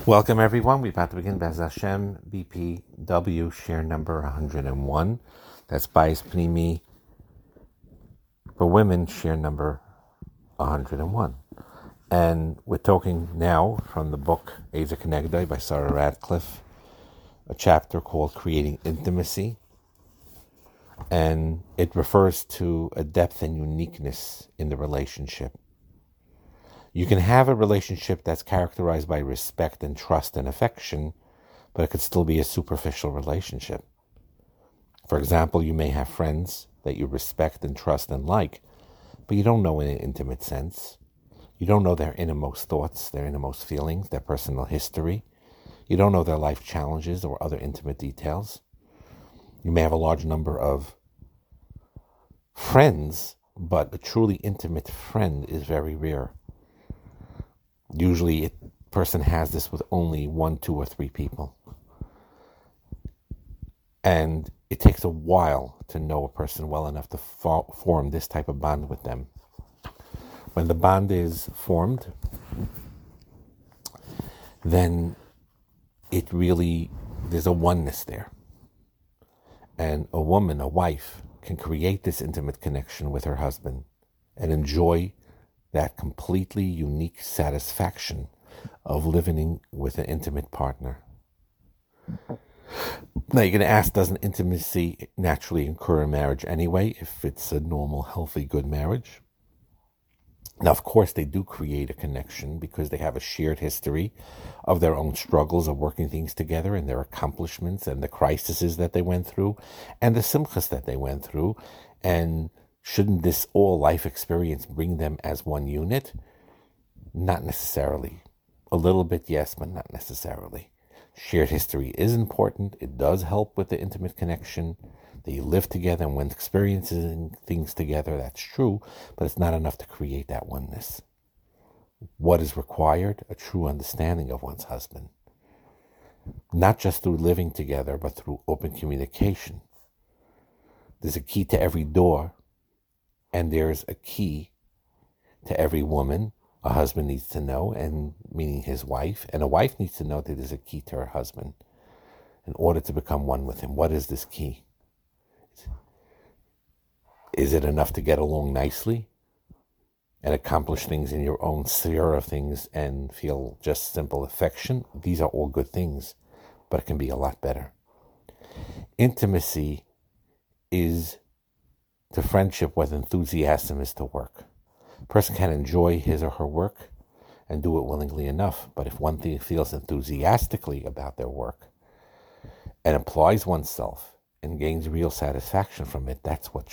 Welcome, everyone. We're about to begin Bez Hashem BPW share number 101. That's Bayis Pnimi for women, share number 101. And we're talking now from the book Ezer Kenegdai by Sarah Radcliffe, a chapter called Creating Intimacy. And it refers to a depth and uniqueness in the relationship. You can have a relationship that's characterized by respect and trust and affection, but it could still be a superficial relationship. For example, you may have friends that you respect and trust and like, but you don't know in an intimate sense. You don't know their innermost thoughts, their innermost feelings, their personal history. You don't know their life challenges or other intimate details. You may have a large number of friends, but a truly intimate friend is very rare. Usually a person has this with only 1, 2, or 3 people. And it takes a while to know a person well enough to form this type of bond with them. When the bond is formed, then there's a oneness there. And a woman, a wife, can create this intimate connection with her husband and enjoy that completely unique satisfaction of living with an intimate partner. Now you're going to ask, doesn't intimacy naturally occur in marriage anyway, if it's a normal, healthy, good marriage? Now, of course, they do create a connection because they have a shared history of their own struggles of working things together and their accomplishments and the crises that they went through and the simchas that they went through. And shouldn't this all life experience bring them as one unit? Not necessarily. A little bit, yes, but not necessarily. Shared history is important. It does help with the intimate connection. That you live together and when experiencing things together, that's true, but it's not enough to create that oneness. What is required? A true understanding of one's husband. Not just through living together, but through open communication. There's a key to every door, and there's a key to every woman a husband needs to know, and meaning his wife, and a wife needs to know that there's a key to her husband in order to become one with him. What is this key? Is it enough to get along nicely and accomplish things in your own sphere of things and feel just simple affection? These are all good things, but it can be a lot better. Intimacy is to friendship what enthusiasm is to work. A person can enjoy his or her work and do it willingly enough, but if one thing feels enthusiastically about their work and applies oneself and gains real satisfaction from it, that's what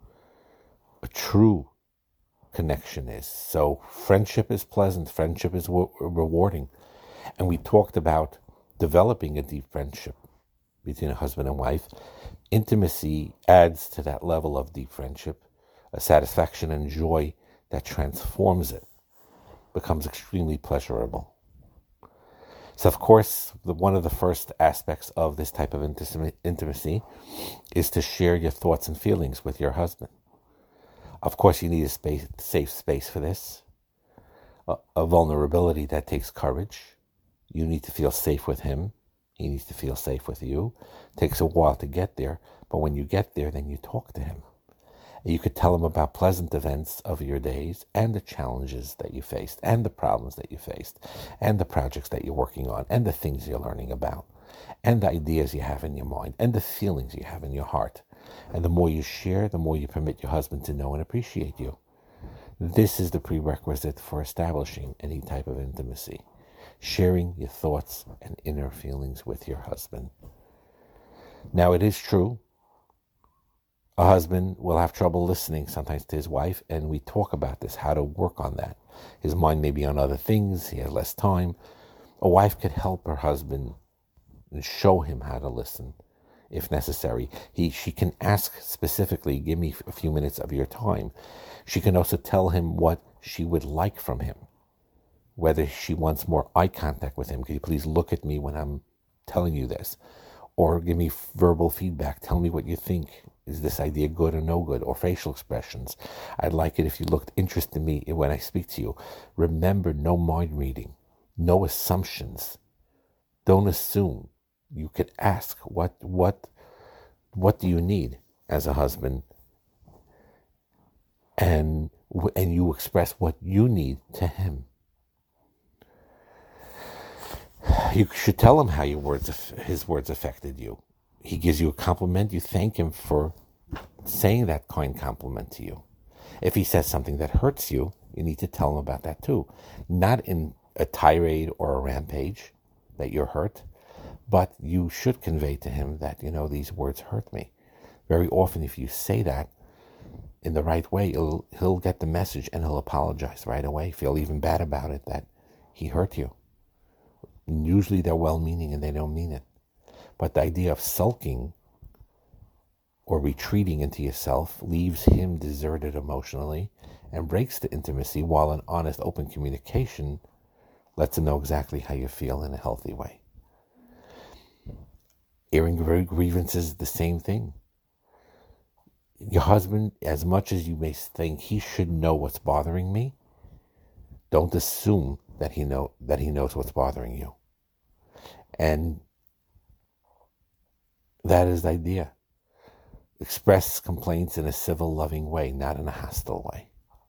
a true connection is. So friendship is pleasant, friendship is rewarding. And we talked about developing a deep friendship between a husband and wife. Intimacy adds to that level of deep friendship, a satisfaction and joy that transforms it, becomes extremely pleasurable. So, of course, one of the first aspects of this type of intimacy is to share your thoughts and feelings with your husband. Of course, you need a safe space for this, a vulnerability that takes courage. You need to feel safe with him. He needs to feel safe with you. It takes a while to get there, but when you get there, then you talk to him. You could tell him about pleasant events of your days and the challenges that you faced and the problems that you faced and the projects that you're working on and the things you're learning about and the ideas you have in your mind and the feelings you have in your heart. And the more you share, the more you permit your husband to know and appreciate you. This is the prerequisite for establishing any type of intimacy. Sharing your thoughts and inner feelings with your husband. Now, it is true, a husband will have trouble listening sometimes to his wife, and we talk about this, how to work on that. His mind may be on other things, he has less time. A wife could help her husband and show him how to listen, if necessary. She can ask specifically, give me a few minutes of your time. She can also tell him what she would like from him, whether she wants more eye contact with him. Could you please look at me when I'm telling you this? Or give me verbal feedback. Tell me what you think. Is this idea good or no good? Or facial expressions. I'd like it if you looked interested in me when I speak to you. Remember, no mind reading, no assumptions. don't assume. You could ask, what do you need as a husband? And you express what you need to him. You should tell him how his words affected you. He gives you a compliment, you thank him for saying that kind compliment to you. If he says something that hurts you, you need to tell him about that too. Not in a tirade or a rampage that you're hurt, but you should convey to him that, these words hurt me. Very often, if you say that in the right way, he'll get the message and he'll apologize right away, feel even bad about it that he hurt you. And usually they're well-meaning and they don't mean it. But the idea of sulking or retreating into yourself leaves him deserted emotionally and breaks the intimacy, while an honest, open communication lets him know exactly how you feel in a healthy way. Airing grievances is the same thing. Your husband, as much as you may think he should know what's bothering me, don't assume that he knows what's bothering you. And that is the idea. Express complaints in a civil, loving way, not in a hostile way.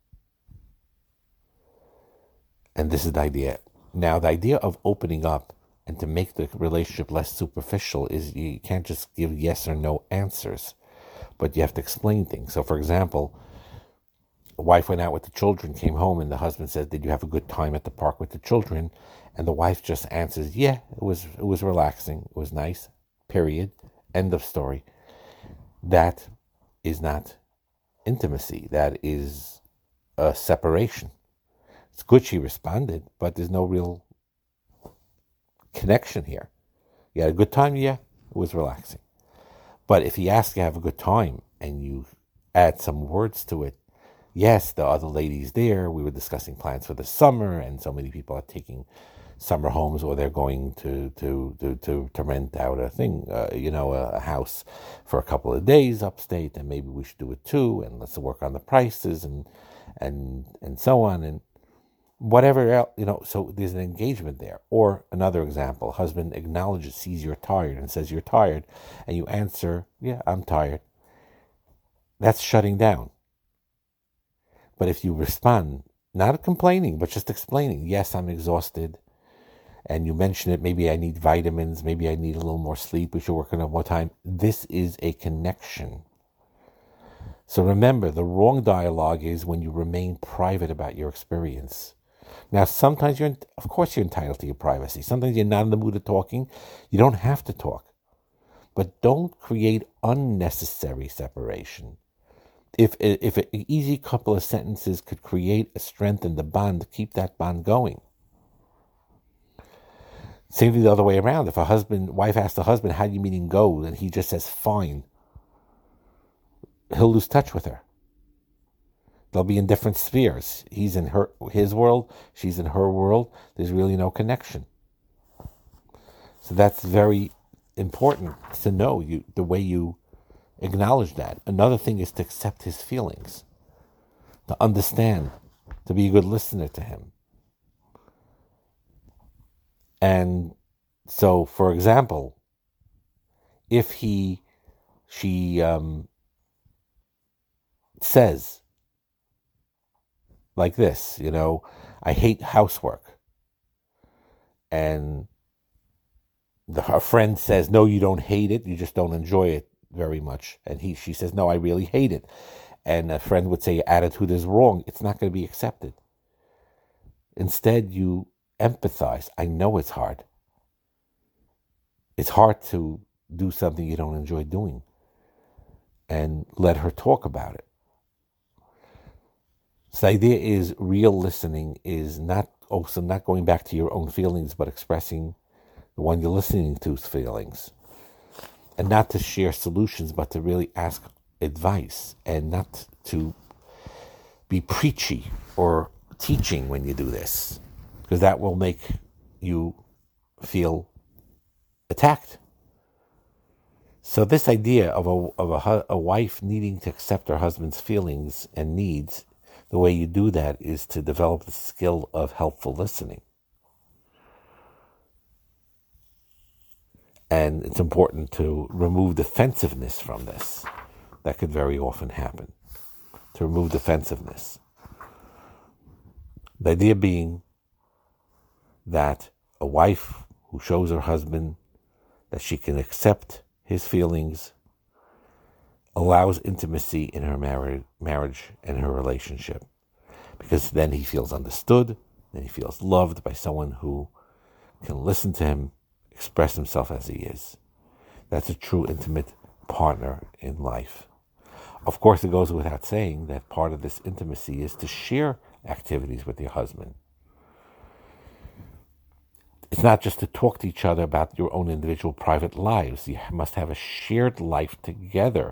And this is the idea. Now, the idea of opening up and to make the relationship less superficial is you can't just give yes or no answers, but you have to explain things. So, for example, the wife went out with the children, came home, and the husband said, "Did you have a good time at the park with the children?" And the wife just answers, "Yeah, it was relaxing. It was nice. Period. End of story." That is not intimacy. That is a separation. It's good she responded, but there's no real connection here. You had a good time? Yeah, it was relaxing. But if he asks you to have a good time and you add some words to it, yes, the other ladies there, we were discussing plans for the summer, and so many people are taking summer homes, or they're going to rent out a house for a couple of days upstate, and maybe we should do it too, and let's work on the prices and so on, and whatever else, so there's an engagement there. Or another example, husband sees you're tired and says you're tired, and you answer, "Yeah, I'm tired." That's shutting down. But if you respond, not complaining, but just explaining, "Yes, I'm exhausted," and you mention it, maybe I need vitamins, maybe I need a little more sleep, we should work on it more time. This is a connection. So remember, the wrong dialogue is when you remain private about your experience. Now, sometimes of course you're entitled to your privacy. Sometimes you're not in the mood of talking. You don't have to talk. But don't create unnecessary separation. If an easy couple of sentences could create a strength in the bond, keep that bond going. Same thing the other way around. If wife asks the husband, "How do you meeting go?" and he just says, "Fine," he'll lose touch with her. They'll be in different spheres. He's in his world, she's in her world. There's really no connection. So that's very important to know the way you acknowledge that. Another thing is to accept his feelings, to understand, to be a good listener to him. And so, for example, if she says like this, "I hate housework," and her friend says, "No, you don't hate it, you just don't enjoy it very much," and she says, "No, I really hate it," and a friend would say, "Your attitude is wrong," it's not going to be accepted. Instead, you empathize. I know it's hard. It's hard to do something you don't enjoy doing, and let her talk about it. So the idea is real listening is not going back to your own feelings, but expressing the one you're listening to's feelings. And not to share solutions, but to really ask advice, and not to be preachy or teaching when you do this, because that will make you feel attacked. So this idea of a wife needing to accept her husband's feelings and needs, the way you do that is to develop the skill of helpful listening. And it's important to remove defensiveness from this. That could very often happen. To remove defensiveness. The idea being that a wife who shows her husband that she can accept his feelings allows intimacy in her marriage and her relationship. Because then he feels understood, then he feels loved by someone who can listen to him, express himself as he is. That's a true intimate partner in life. Of course, it goes without saying that part of this intimacy is to share activities with your husband. It's not just to talk to each other about your own individual private lives. You must have a shared life together.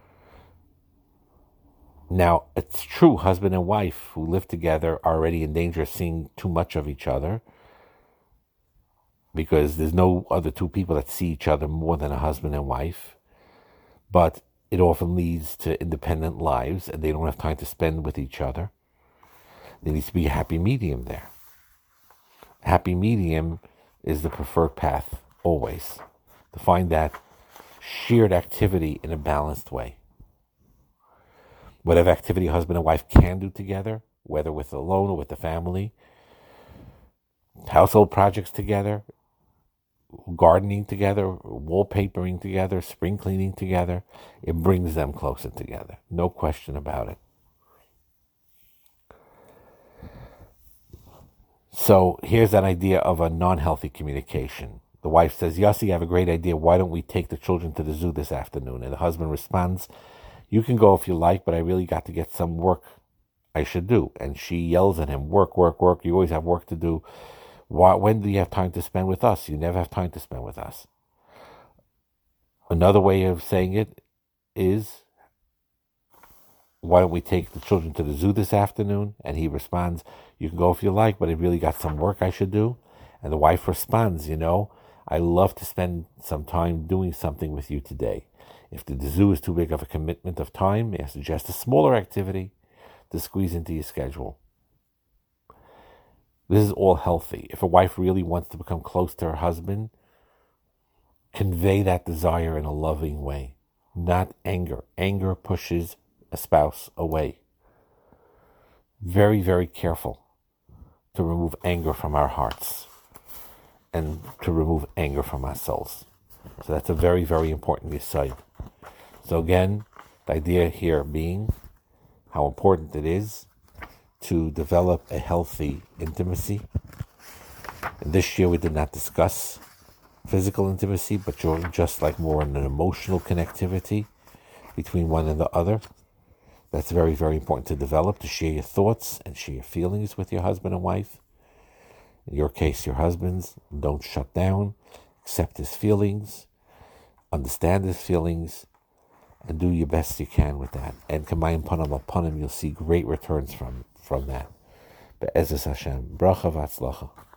Now, it's true, husband and wife who live together are already in danger of seeing too much of each other, because there's no other two people that see each other more than a husband and wife. But it often leads to independent lives, and they don't have time to spend with each other. There needs to be a happy medium there. A happy medium is the preferred path, always. To find that shared activity in a balanced way. Whatever activity husband and wife can do together, whether with alone or with the family, household projects together, gardening together, wallpapering together, spring cleaning together, it brings them closer together. No question about it. So here's that idea of a non-healthy communication. The wife says, Yossi, I have a great idea. Why don't we take the children to the zoo this afternoon? And the husband responds, you can go if you like, but I really got to get some work I should do. And she yells at him, work, work, work. You always have work to do. When do you have time to spend with us? You never have time to spend with us. Another way of saying it is, why don't we take the children to the zoo this afternoon? And he responds, you can go if you like, but I really got some work I should do. And the wife responds, I love to spend some time doing something with you today. If the zoo is too big of a commitment of time, may I suggest a smaller activity to squeeze into your schedule. This is all healthy. If a wife really wants to become close to her husband, convey that desire in a loving way, not anger. Anger pushes a spouse away. Very, very careful to remove anger from our hearts and to remove anger from our souls. So that's a very, very important yesod. So again, the idea here being how important it is to develop a healthy intimacy. And this year we did not discuss physical intimacy, but just like more an emotional connectivity between one and the other. That's very, very important to develop, to share your thoughts and share your feelings with your husband and wife. In your case, your husbands. Don't shut down. Accept his feelings. Understand his feelings. And do your best you can with that. And combine panim, you'll see great returns from that. Be'ezus Hashem. Bracha v'atzlacha.